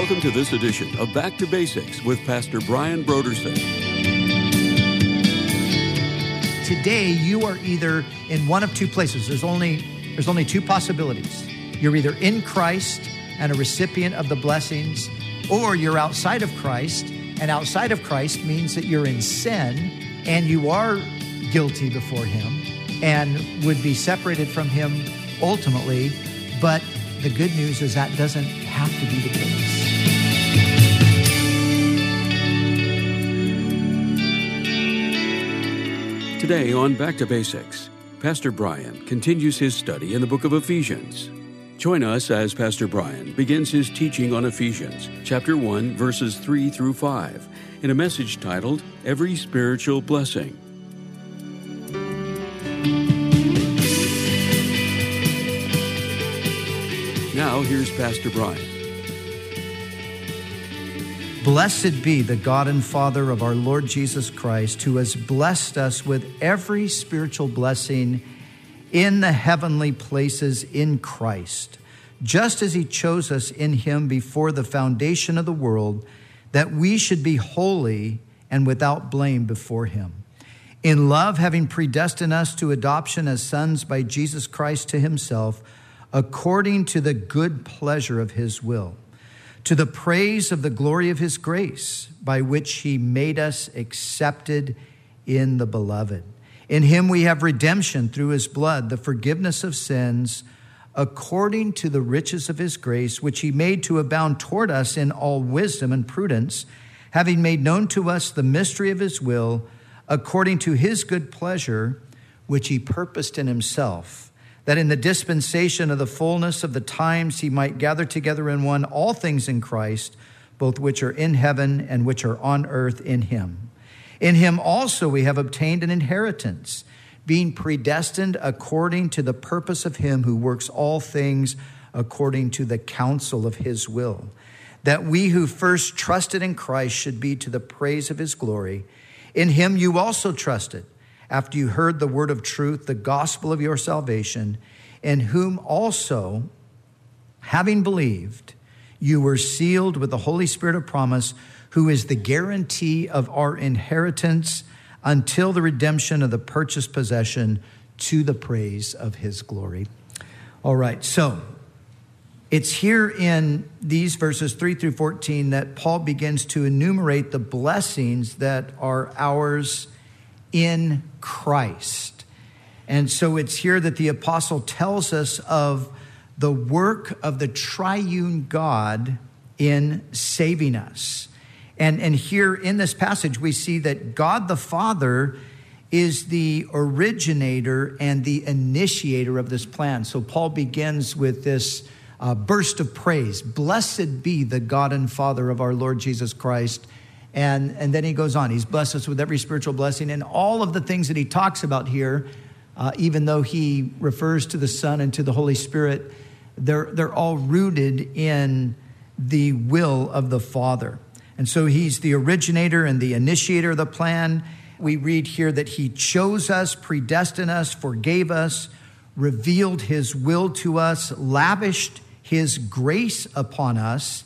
Welcome to this edition of Back to Basics with Pastor Brian Brodersen. Today, you are either in one of two places. There's only two possibilities. You're either in Christ and a recipient of the blessings, or you're outside of Christ, and outside of Christ means that you're in sin and you are guilty before Him and would be separated from Him ultimately. But the good news is that doesn't have to be the case. Today on Back to Basics, Pastor Brian continues his study in the book of Ephesians. Join us as Pastor Brian begins his teaching on Ephesians, chapter 1, verses 3 through 5, in a message titled, Every Spiritual Blessing. Now, here's Pastor Brian. Blessed be the God and Father of our Lord Jesus Christ, who has blessed us with every spiritual blessing in the heavenly places in Christ, just as He chose us in Him before the foundation of the world, that we should be holy and without blame before Him. In love, having predestined us to adoption as sons by Jesus Christ to Himself, according to the good pleasure of His will, to the praise of the glory of His grace, by which He made us accepted in the Beloved. In Him we have redemption through His blood, the forgiveness of sins, according to the riches of His grace, which He made to abound toward us in all wisdom and prudence, having made known to us the mystery of His will, according to His good pleasure, which He purposed in Himself, that in the dispensation of the fullness of the times He might gather together in one all things in Christ, both which are in heaven and which are on earth in Him. In Him also we have obtained an inheritance, being predestined according to the purpose of Him who works all things according to the counsel of His will, that we who first trusted in Christ should be to the praise of His glory. In Him you also trusted, after you heard the word of truth, the gospel of your salvation, in whom also, having believed, you were sealed with the Holy Spirit of promise, who is the guarantee of our inheritance until the redemption of the purchased possession, to the praise of His glory. All right, so it's here in these verses 3 through 14 that Paul begins to enumerate the blessings that are ours in Christ. And so it's here that the apostle tells us of the work of the triune God in saving us. And here in this passage, we see that God the Father is the originator and the initiator of this plan. So Paul begins with this burst of praise. Blessed be the God and Father of our Lord Jesus Christ. And then he goes on. He's blessed us with every spiritual blessing. And all of the things that he talks about here, even though he refers to the Son and to the Holy Spirit, they're all rooted in the will of the Father. And so He's the originator and the initiator of the plan. We read here that He chose us, predestined us, forgave us, revealed His will to us, lavished His grace upon us.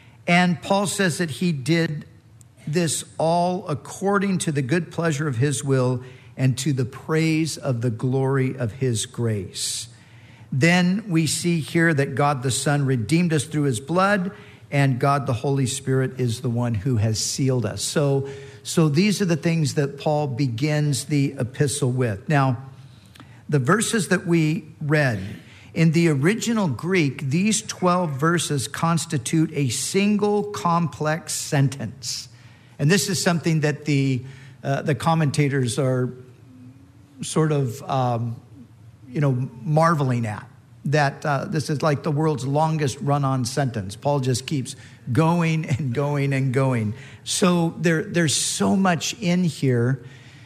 And Paul says that He did this all according to the good pleasure of His will and to the praise of the glory of His grace. Then we see here that God the Son redeemed us through His blood, and God the Holy Spirit is the one who has sealed us. So these are the things that Paul begins the epistle with. Now, the verses that we read, in the original Greek, these 12 verses constitute a single complex sentence. And this is something that the commentators are sort of, marveling at. That this is like the world's longest run-on sentence. Paul just keeps going and going and going. So there's so much in here,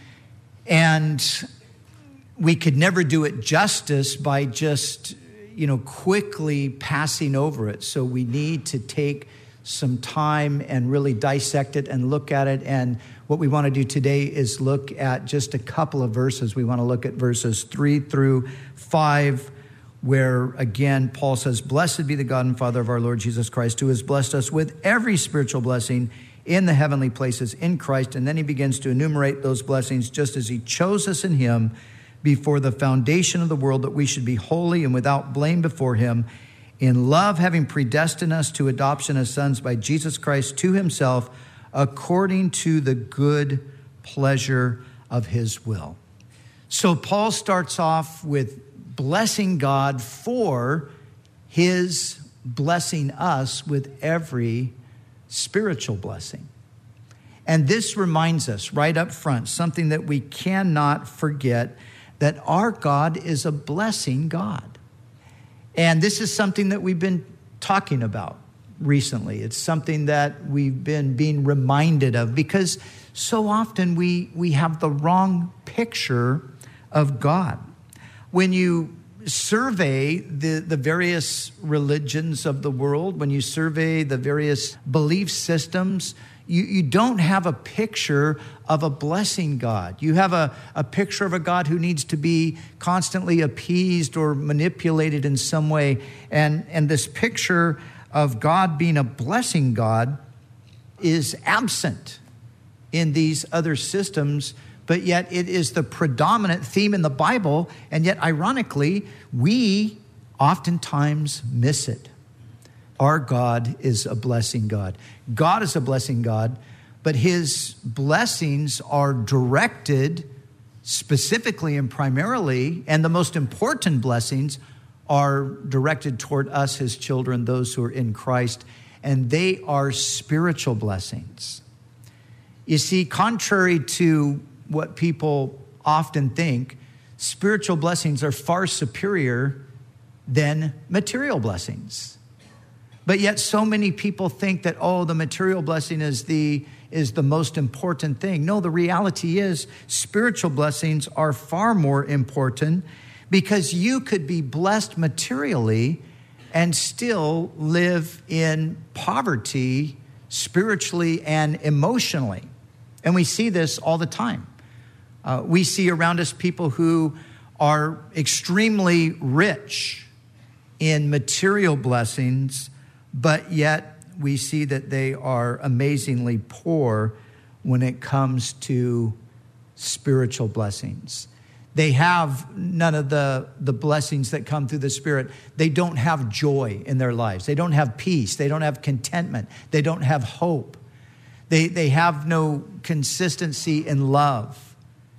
and we could never do it justice by just, quickly passing over it. So we need to take some time and really dissect it and look at it. And what we want to do today is look at just a couple of verses. We want to look at verses 3 through 5, where again, Paul says, blessed be the God and Father of our Lord Jesus Christ, who has blessed us with every spiritual blessing in the heavenly places in Christ. And then he begins to enumerate those blessings just as he chose us in him before the foundation of the world, that we should be holy and without blame before him, in love, having predestined us to adoption as sons by Jesus Christ to himself, according to the good pleasure of his will. So Paul starts off with blessing God for his blessing us with every spiritual blessing. And this reminds us right up front, something that we cannot forget, that our God is a blessing God. And this is something that we've been talking about recently. It's something that we've been being reminded of, because so often we have the wrong picture of God. When you survey the various religions of the world, when you survey the various belief systems, you don't have a picture of a blessing God. You have a picture of a God who needs to be constantly appeased or manipulated in some way. And this picture of God being a blessing God is absent in these other systems, but yet it is the predominant theme in the Bible, and yet ironically, we oftentimes miss it. Our God is a blessing God. God is a blessing God, but his blessings are directed specifically and primarily, and the most important blessings are directed toward us, his children, those who are in Christ, and they are spiritual blessings. You see, contrary to what people often think, spiritual blessings are far superior than material blessings. But yet so many people think that, the material blessing is the most important thing. No, the reality is spiritual blessings are far more important, because you could be blessed materially and still live in poverty spiritually and emotionally. And we see this all the time. We see around us people who are extremely rich in material blessings, but yet we see that they are amazingly poor when it comes to spiritual blessings. They have none of the blessings that come through the Spirit. They don't have joy in their lives. They don't have peace. They don't have contentment. They don't have hope. They have no consistency in love.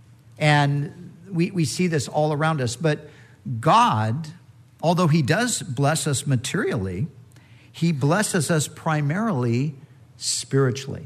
And we see this all around us. But God, although he does bless us materially, he blesses us primarily spiritually.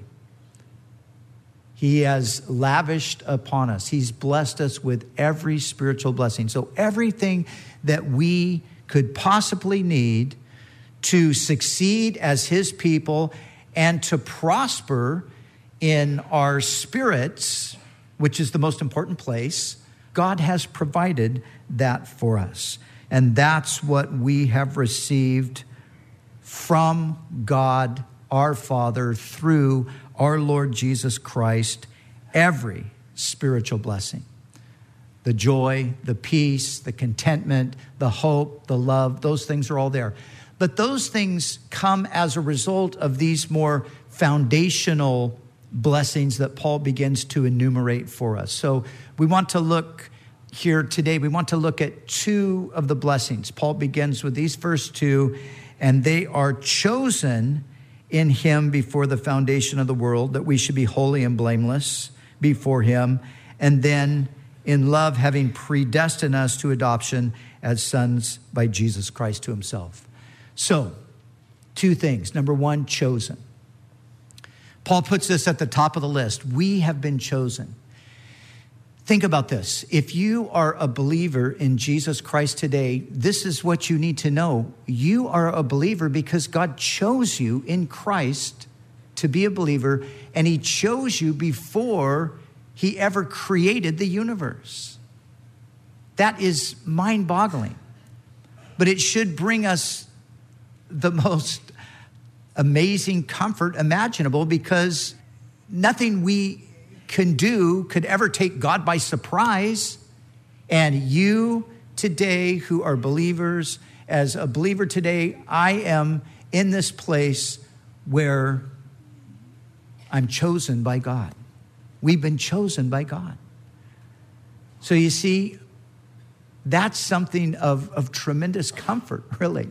He has lavished upon us. He's blessed us with every spiritual blessing. So everything that we could possibly need to succeed as his people and to prosper in our spirits, which is the most important place, God has provided that for us. And that's what we have received from God, our Father, through our Lord Jesus Christ, every spiritual blessing. The joy, the peace, the contentment, the hope, the love, those things are all there. But those things come as a result of these more foundational blessings that Paul begins to enumerate for us. So we want to look here today, we want to look at two of the blessings. Paul begins with these first two, and they are chosen in him before the foundation of the world, that we should be holy and blameless before him, and then in love, having predestined us to adoption as sons by Jesus Christ to himself. So, two things. Number one, chosen. Paul puts this at the top of the list. We have been chosen. Think about this. If you are a believer in Jesus Christ today, this is what you need to know. You are a believer because God chose you in Christ to be a believer, and he chose you before he ever created the universe. That is mind-boggling. But it should bring us the most amazing comfort imaginable, because nothing we can do could ever take God by surprise. And you today who are believers. As a believer today, I am in this place where I'm chosen by God. We've been chosen by God. So you see, that's something of tremendous comfort, really.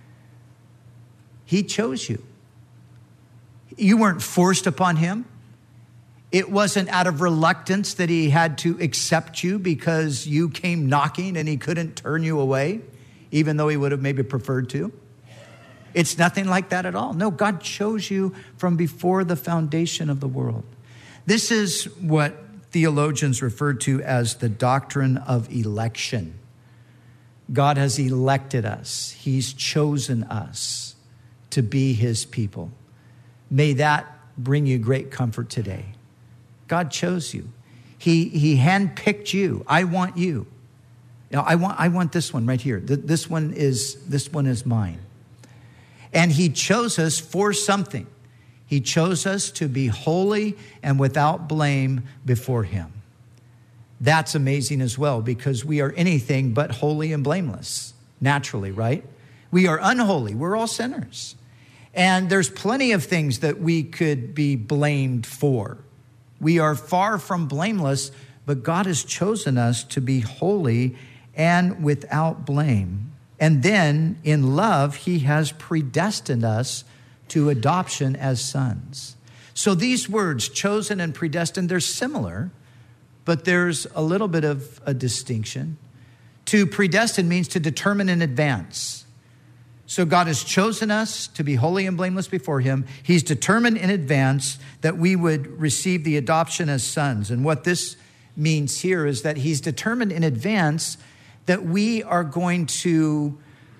He chose you. You weren't forced upon him. It wasn't out of reluctance that he had to accept you because you came knocking and he couldn't turn you away, even though he would have maybe preferred to. It's nothing like that at all. No, God chose you from before the foundation of the world. This is what theologians refer to as the doctrine of election. God has elected us. He's chosen us to be his people. May that bring you great comfort today. God chose you. He handpicked you. I want you. Now, I want this one right here. This one is mine. And he chose us for something. He chose us to be holy and without blame before him. That's amazing as well, because we are anything but holy and blameless, naturally, right? We are unholy. We're all sinners. And there's plenty of things that we could be blamed for. We are far from blameless, but God has chosen us to be holy and without blame. And then in love, he has predestined us to adoption as sons. So these words, chosen and predestined, they're similar, but there's a little bit of a distinction. To predestine means to determine in advance. So God has chosen us to be holy and blameless before him. He's determined in advance that we would receive the adoption as sons. And what this means here is that he's determined in advance that we are going to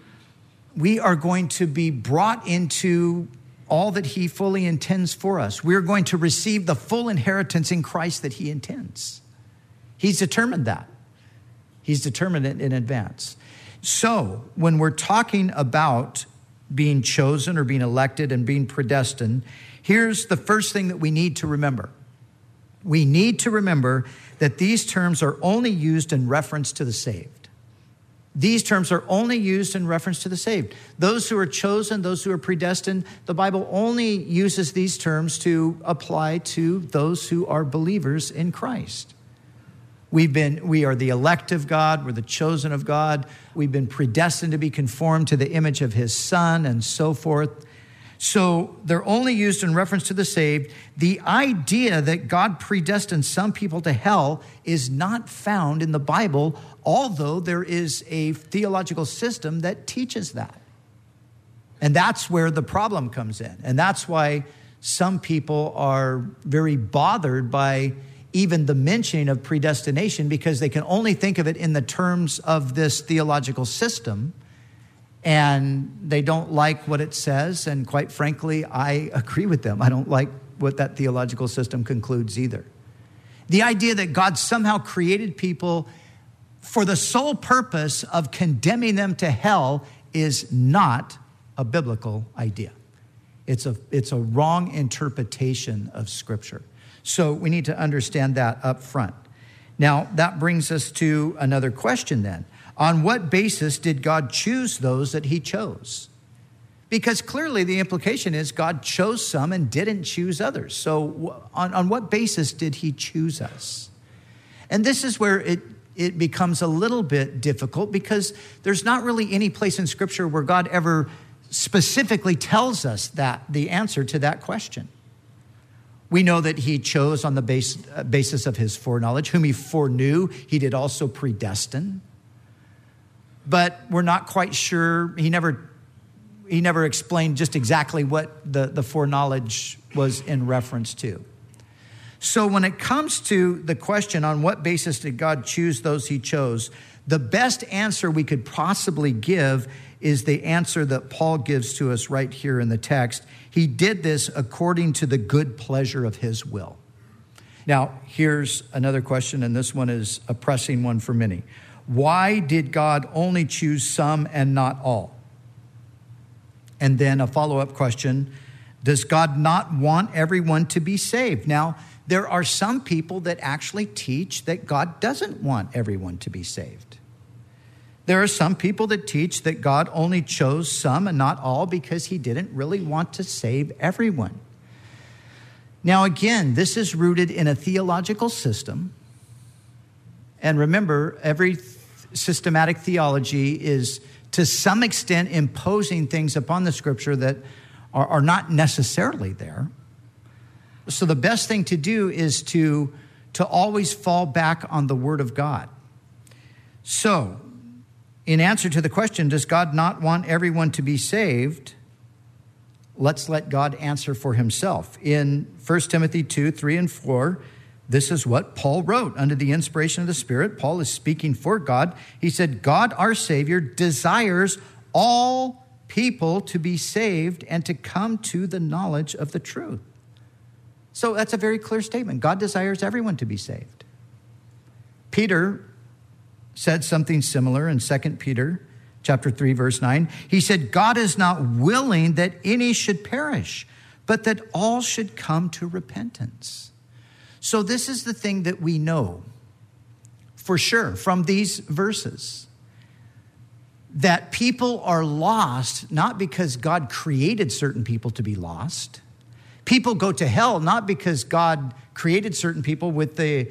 be brought into all that he fully intends for us. We're going to receive the full inheritance in Christ that he intends. He's determined that. He's determined it in advance. So when we're talking about being chosen or being elected and being predestined, here's the first thing that we need to remember. We need to remember that these terms are only used in reference to the saved. These terms are only used in reference to the saved. Those who are chosen, those who are predestined, the Bible only uses these terms to apply to those who are believers in Christ. We are the elect of God. We're the chosen of God. We've been predestined to be conformed to the image of his Son and so forth. So they're only used in reference to the saved. The idea that God predestined some people to hell is not found in the Bible, although there is a theological system that teaches that. And that's where the problem comes in. And that's why some people are very bothered by even the mentioning of predestination, because they can only think of it in the terms of this theological system, and they don't like what it says. And quite frankly, I agree with them. I don't like what that theological system concludes either. The idea that God somehow created people for the sole purpose of condemning them to hell is not a biblical idea. It's a wrong interpretation of Scripture. So we need to understand that up front. Now, that brings us to another question then. On what basis did God choose those that he chose? Because clearly the implication is God chose some and didn't choose others. So on what basis did he choose us? And this is where it becomes a little bit difficult, because there's not really any place in Scripture where God ever specifically tells us that the answer to that question. We know that he chose on the basis of his foreknowledge. Whom he foreknew, he did also predestine. But we're not quite sure. He never explained just exactly what the foreknowledge was in reference to. So when it comes to the question on what basis did God choose those he chose, the best answer we could possibly give is the answer that Paul gives to us right here in the text. He did this according to the good pleasure of his will. Now, here's another question, and this one is a pressing one for many. Why did God only choose some and not all? And then a follow-up question, does God not want everyone to be saved? Now, there are some people that actually teach that God doesn't want everyone to be saved. There are some people that teach that God only chose some and not all because he didn't really want to save everyone. Now, again, this is rooted in a theological system. And remember, every systematic theology is to some extent imposing things upon the scripture that are not necessarily there. So the best thing to do is to always fall back on the word of God. So, in answer to the question, does God not want everyone to be saved? Let's let God answer for himself. In 1 Timothy 2, 3 and 4, this is what Paul wrote under the inspiration of the Spirit. Paul is speaking for God. He said, God, our Savior, desires all people to be saved and to come to the knowledge of the truth. So that's a very clear statement. God desires everyone to be saved. Peter said something similar in 2 Peter chapter 3, verse 9. He said, God is not willing that any should perish, but that all should come to repentance. So this is the thing that we know for sure from these verses, that people are lost not because God created certain people to be lost. People go to hell not because God created certain people with the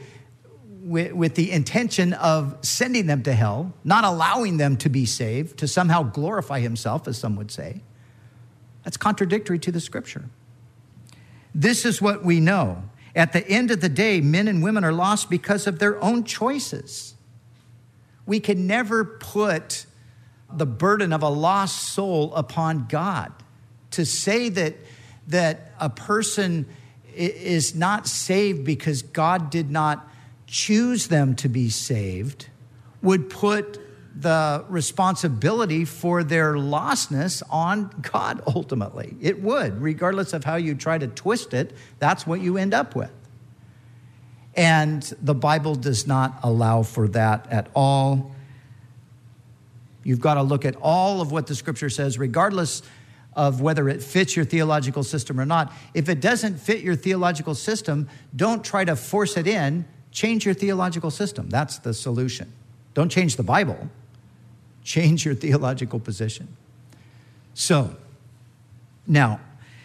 intention of sending them to hell, not allowing them to be saved, to somehow glorify himself, as some would say. That's contradictory to the scripture. This is what we know. At the end of the day, men and women are lost because of their own choices. We can never put the burden of a lost soul upon God. To say that a person is not saved because God did not choose them to be saved would put the responsibility for their lostness on God ultimately. It would, regardless of how you try to twist it, that's what you end up with. And the Bible does not allow for that at all. You've got to look at all of what the scripture says, regardless of whether it fits your theological system or not. If it doesn't fit your theological system, don't try to force it in. Change your theological system. That's the solution. Don't change the Bible. Change your theological position. So, now,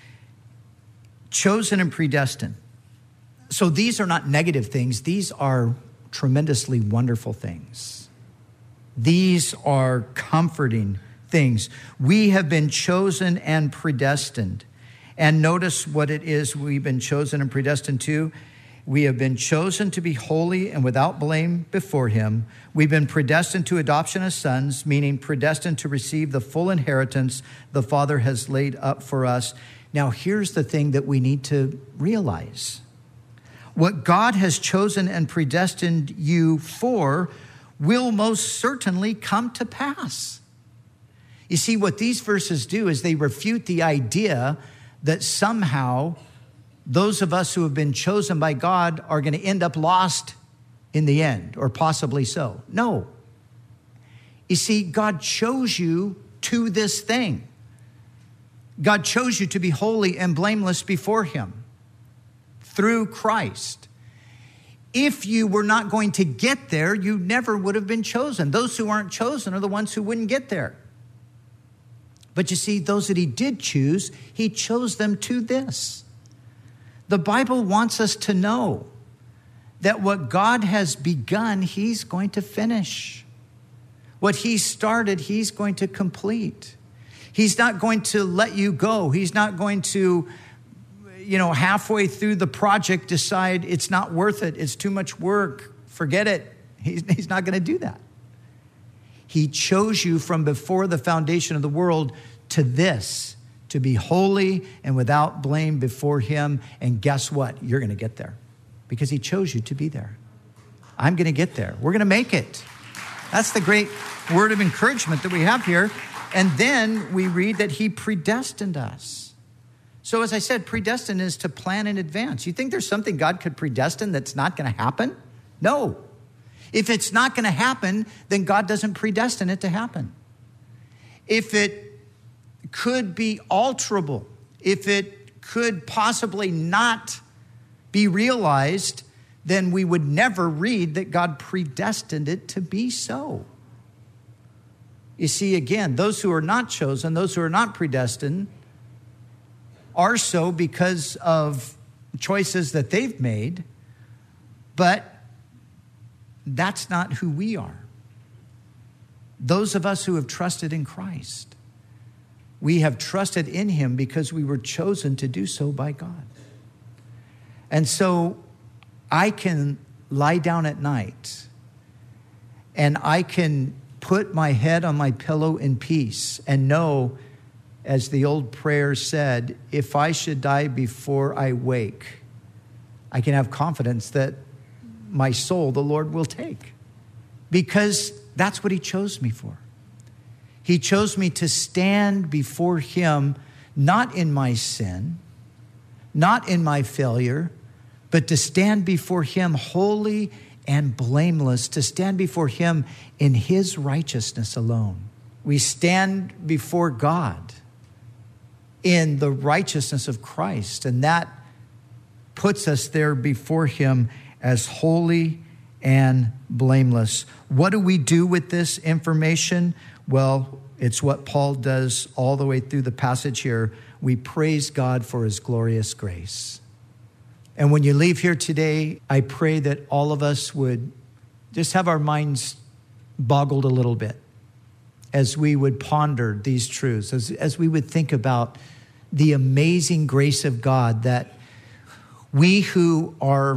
chosen and predestined. So these are not negative things. These are tremendously wonderful things. These are comforting things. We have been chosen and predestined. And notice what it is we've been chosen and predestined to. We have been chosen to be holy and without blame before him. We've been predestined to adoption as sons, meaning predestined to receive the full inheritance the Father has laid up for us. Now, here's the thing that we need to realize. What God has chosen and predestined you for will most certainly come to pass. You see, what these verses do is they refute the idea that somehow those of us who have been chosen by God are going to end up lost in the end, or possibly so. No. You see, God chose you to this thing. God chose you to be holy and blameless before him through Christ. If you were not going to get there, you never would have been chosen. Those who aren't chosen are the ones who wouldn't get there. But you see, those that he did choose, he chose them to this. The Bible wants us to know that what God has begun, he's going to finish. What he started, he's going to complete. He's not going to let you go. He's not going to, halfway through the project decide it's not worth it. It's too much work. Forget it. He's not going to do that. He chose you from before the foundation of the world to this, to be holy and without blame before him. And guess what? You're going to get there because he chose you to be there. I'm going to get there. We're going to make it. That's the great word of encouragement that we have here. And then we read that he predestined us. So as I said, predestined is to plan in advance. You think there's something God could predestine that's not going to happen? No. If it's not going to happen, then God doesn't predestine it to happen. If it could be alterable, if it could possibly not be realized, then we would never read that God predestined it to be so. You see, again, those who are not chosen, those who are not predestined, are so because of choices that they've made, but that's not who we are. Those of us who have trusted in Christ, we have trusted in him because we were chosen to do so by God. And so I can lie down at night and I can put my head on my pillow in peace and know, as the old prayer said, if I should die before I wake, I can have confidence that my soul the Lord will take, because that's what he chose me for. He chose me to stand before him, not in my sin, not in my failure, but to stand before him holy and blameless, to stand before him in his righteousness alone. We stand before God in the righteousness of Christ, and that puts us there before him as holy and blameless. What do we do with this information? Well, it's what Paul does all the way through the passage here. We praise God for his glorious grace. And when you leave here today, I pray that all of us would just have our minds boggled a little bit as we would ponder these truths, as we would think about the amazing grace of God, that we who are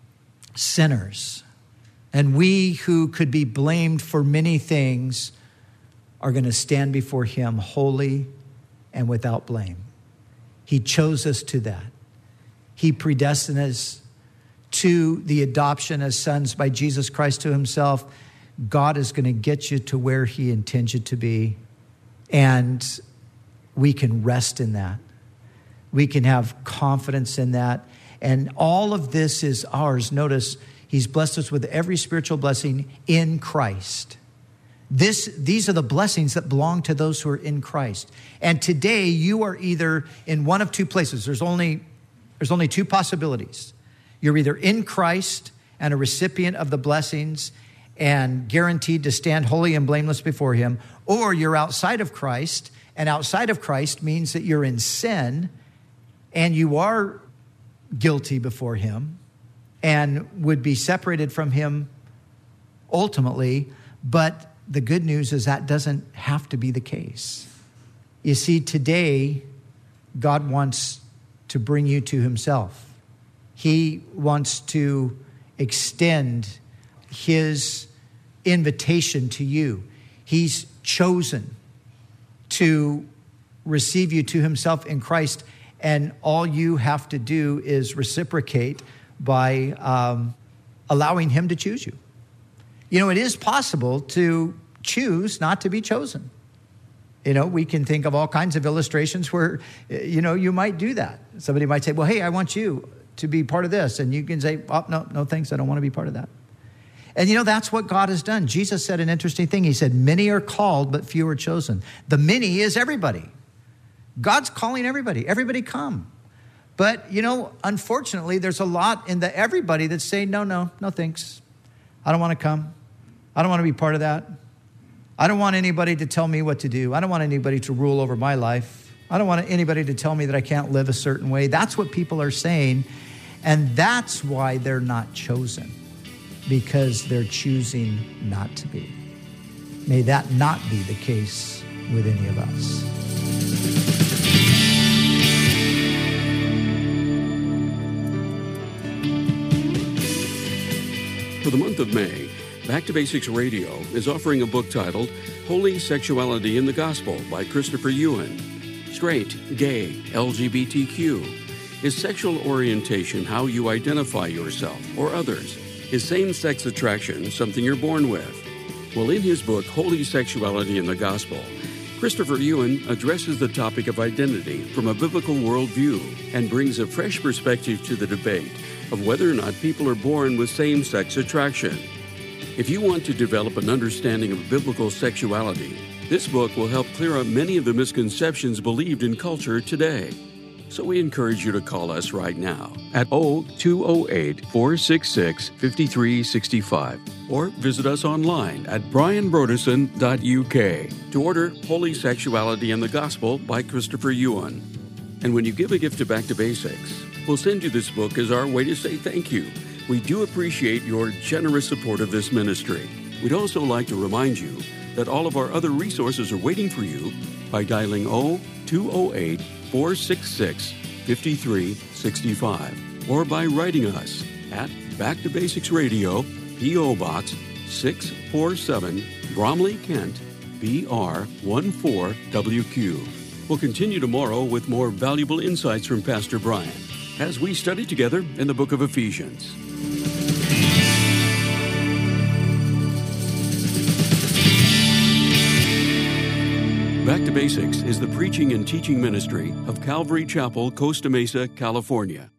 sinners and we who could be blamed for many things are going to stand before him holy and without blame. He chose us to that. He predestined us to the adoption as sons by Jesus Christ to himself. God is going to get you to where he intends you to be. And we can rest in that. We can have confidence in that. And all of this is ours. Notice, he's blessed us with every spiritual blessing in Christ. These are the blessings that belong to those who are in Christ. And today you are either in one of two places. There's only two possibilities. You're either in Christ and a recipient of the blessings and guaranteed to stand holy and blameless before him, or you're outside of Christ, and outside of Christ means that you're in sin and you are guilty before him and would be separated from him ultimately. But the good news is that doesn't have to be the case. You see, today, God wants to bring you to himself. He wants to extend his invitation to you. He's chosen to receive you to himself in Christ, and all you have to do is reciprocate by allowing him to choose you. You know, it is possible to choose not to be chosen. You know, we can think of all kinds of illustrations where, you know, you might do that. Somebody might say, well, hey, I want you to be part of this. And you can say, oh, no, thanks. I don't want to be part of that. And, you know, that's what God has done. Jesus said an interesting thing. He said, many are called, but few are chosen. The many is everybody. God's calling everybody. Everybody come. But, you know, unfortunately, there's a lot in the everybody that's saying, no, thanks. I don't want to come. I don't want to be part of that. I don't want anybody to tell me what to do. I don't want anybody to rule over my life. I don't want anybody to tell me that I can't live a certain way. That's what people are saying. And that's why they're not chosen, because they're choosing not to be. May that not be the case with any of us. For the month of May, Back to Basics Radio is offering a book titled Holy Sexuality in the Gospel by Christopher Yuan. Straight, gay, LGBTQ. Is sexual orientation how you identify yourself or others? Is same-sex attraction something you're born with? Well, in his book, Holy Sexuality in the Gospel, Christopher Yuan addresses the topic of identity from a biblical worldview and brings a fresh perspective to the debate of whether or not people are born with same-sex attraction. If you want to develop an understanding of biblical sexuality, this book will help clear up many of the misconceptions believed in culture today. So we encourage you to call us right now at 0208-466-5365 or visit us online at brianbrodesson.uk to order Holy Sexuality and the Gospel by Christopher Yuan. And when you give a gift to Back to Basics, we'll send you this book as our way to say thank you. We do appreciate your generous support of this ministry. We'd also like to remind you that all of our other resources are waiting for you by dialing 0208-466-5365 or by writing us at Back to Basics Radio, P.O. Box 647, Bromley, Kent, BR 14WQ. We'll continue tomorrow with more valuable insights from Pastor Brian as we study together in the book of Ephesians. Back to Basics is the preaching and teaching ministry of Calvary Chapel, Costa Mesa, California.